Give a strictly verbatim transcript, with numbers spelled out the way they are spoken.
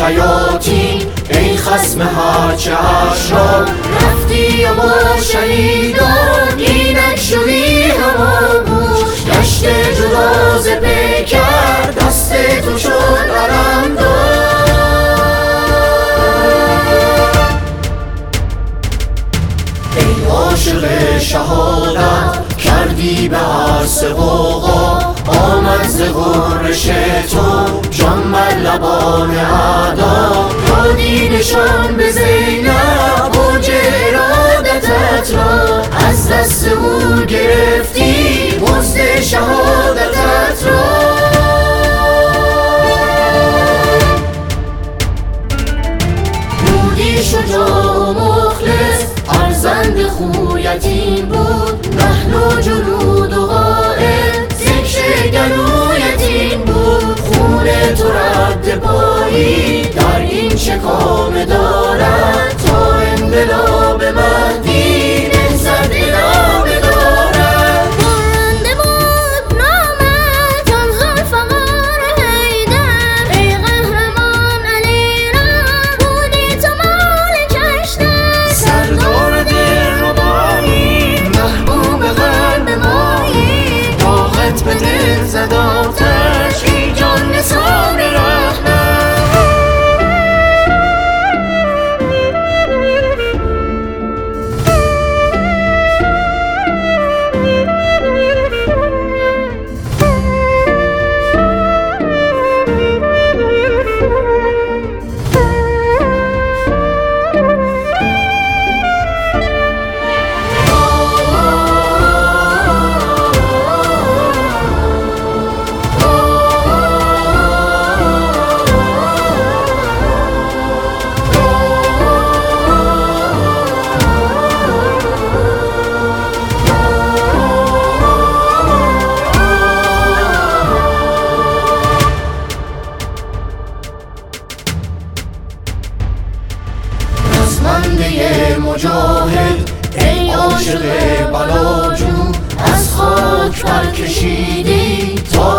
شیاطین، ای خصم هرچه اشرار، رفتی و با شهیدان اینک شدی هماغوش. گشت جدا ز پیکر دست تو شد علمدار. ای عاشق شهادت کردی به عرص غوغا، آمد ز غرش تو جان بر لبان اعدا. دادی نشان به زینب اوج ارادتت را، از دست او گرفتی مزد شهادتت را. بودی شجاع و مخلص، ارزنده خویت این بود، نحن و جنود و قائد ذکر گلویت این بود. خون تو رد پایی در این چه کام دارد، تا انقلاب مهدی نهضت ادامه دارد. برنده بود نامت آن ذوالفقار حیدر، ای قهرمان علیرغم بودی تو مالک اشتر. سردار دلربایی، محبوب قلب مایی، طاقت به دل زد آتش، ای جان نثار رهبر. رزمنده مجاهد، ای عاشق بلاجو، از خاک برکشیدی تا